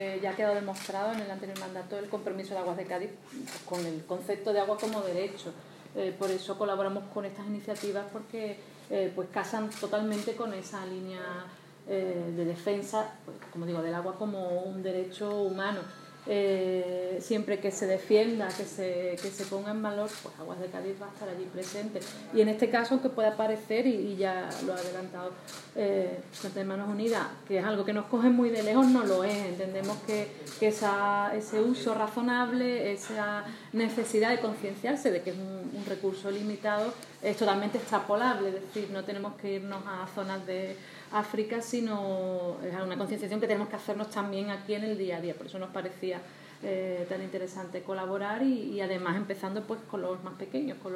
Ya ha quedado demostrado en el anterior mandato el compromiso de Aguas de Cádiz con el concepto de agua como derecho. Por eso colaboramos con estas iniciativas, porque pues casan totalmente con esa línea de defensa, pues, como digo, del agua como un derecho humano. Siempre que se defienda, que se ponga en valor, pues Aguas de Cádiz va a estar allí presente. Y en este caso, aunque pueda parecer, y ya lo ha adelantado Frente de Manos Unidas, que es algo que nos coge muy de lejos, no lo es. Entendemos que ese uso razonable, esa necesidad de concienciarse de que es un recurso limitado, es totalmente extrapolable. Es decir, no tenemos que irnos a zonas de África, sino es una concienciación que tenemos que hacernos también aquí en el día a día. Por eso nos parecía tan interesante colaborar y además empezando pues con los más pequeños, con los